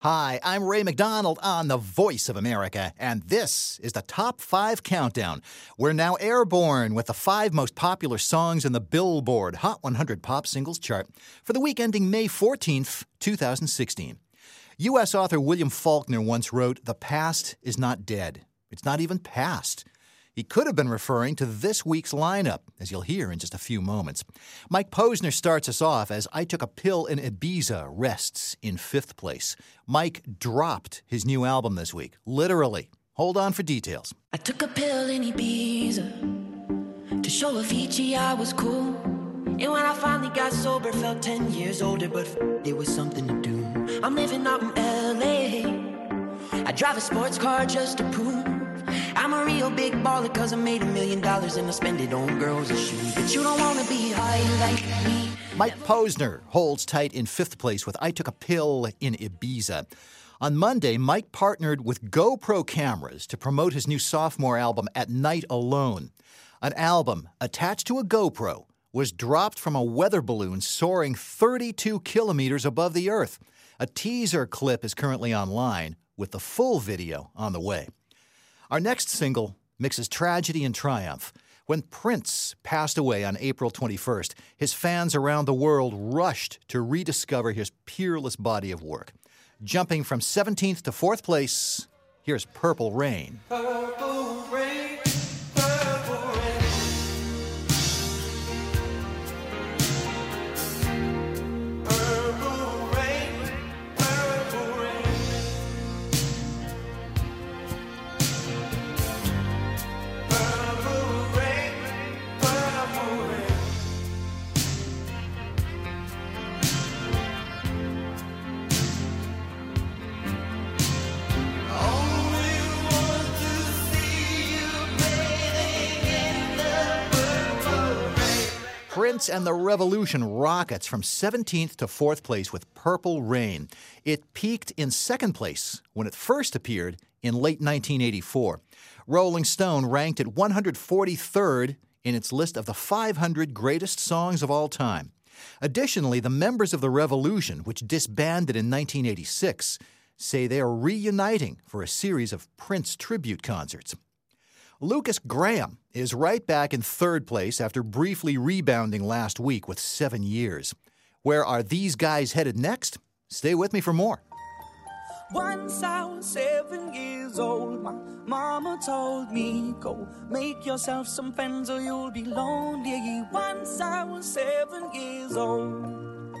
Hi, I'm Ray McDonald on The Voice of America, and this is the Top 5 Countdown. We're now airborne with the 5 most popular songs in the Billboard Hot 100 Pop Singles chart for the week ending May 14th, 2016. U.S. author William Faulkner once wrote, "The past is not dead. It's not even past." He could have been referring to this week's lineup, as you'll hear in just a few moments. Mike Posner starts us off as I Took a Pill in Ibiza rests in 5th place. Mike dropped his new album this week, literally. Hold on for details. I took a pill in Ibiza to show Avicii I was cool. And when I finally got sober, felt 10 years older, but there was something to do. I'm living out in L.A. I drive a sports car just to prove I'm a real big baller, cause I made $1 million and I spend it on girls and shoes. But you don't wanna be high like me. Mike Posner holds tight in 5th place with I Took a Pill in Ibiza. On Monday, Mike partnered with GoPro cameras to promote his new sophomore album, At Night Alone. An album attached to a GoPro was dropped from a weather balloon soaring 32 kilometers above the earth. A teaser clip is currently online with the full video on the way. Our next single mixes tragedy and triumph. When Prince passed away on April 21st, his fans around the world rushed to rediscover his peerless body of work. Jumping from 17th to 4th place, here's Purple Rain. Purple rain, purple rain. Purple rain, purple rain. Purple rain, purple rain. Only want to see you bathing in the purple rain. Prince and the Revolution rockets from 17th to 4th place with Purple Rain. It peaked in 2nd place when it first appeared in late 1984. Rolling Stone ranked it 143rd in its list of the 500 greatest songs of all time. Additionally, the members of the Revolution, which disbanded in 1986, say they are reuniting for a series of Prince tribute concerts. Lucas Graham is right back in 3rd place after briefly rebounding last week with 7 years. Where are these guys headed next? Stay with me for more. Once I was 7 years old, my mama told me, go make yourself some friends or you'll be lonely. Once I was 7 years old.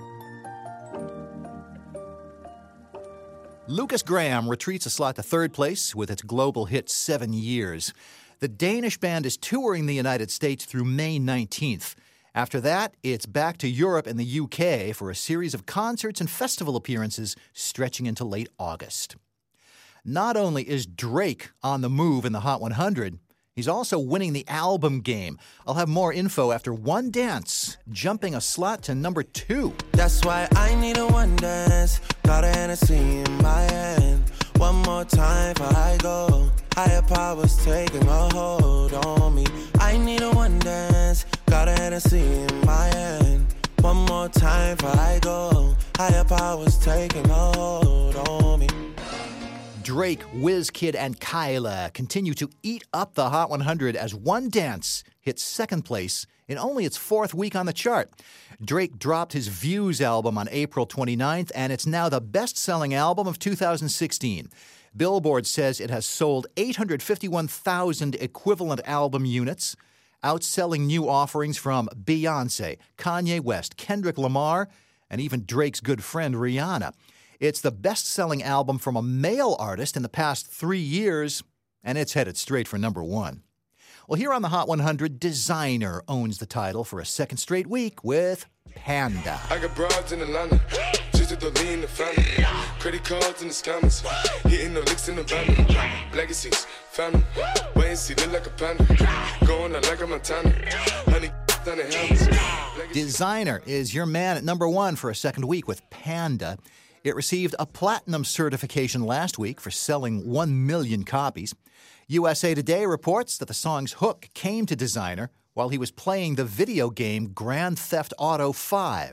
Lucas Graham retreats a slot to 3rd place with its global hit 7 Years. The Danish band is touring the United States through May 19th. After that, it's back to Europe and the UK for a series of concerts and festival appearances stretching into late August. Not only is Drake on the move in the Hot 100, he's also winning the album game. I'll have more info after One Dance, jumping a slot to number 2. That's why I need a one dance. Got a Hennessy in my hand. One more time before I go. Higher powers taking a hold on me. I need a one dance. Got a Hennessy in my hand. One more time before I go. Higher powers taking a hold on me. Drake, WizKid, and Kyla continue to eat up the Hot 100 as One Dance hits 2nd place in only its 4th week on the chart. Drake dropped his Views album on April 29th, and it's now the best-selling album of 2016. Billboard says it has sold 851,000 equivalent album units, outselling new offerings from Beyoncé, Kanye West, Kendrick Lamar, and even Drake's good friend Rihanna. It's the best-selling album from a male artist in the past 3 years, and it's headed straight for number 1. Well, here on the Hot 100, Designer owns the title for a 2nd straight week with Panda. I got broads in Atlanta, just to lean the family. Credit cards in the scammers, hitting the licks in the van. Legacies, family, wait and see, look like a panda. Going out like a Montana, honey, down the helmets. Designer is your man at number 1 for a 2nd week with Panda. It received a platinum certification last week for selling 1 million copies. USA Today reports that the song's hook came to Designer while he was playing the video game Grand Theft Auto 5.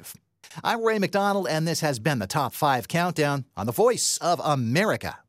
I'm Ray McDonald, and this has been the Top 5 Countdown on the Voice of America.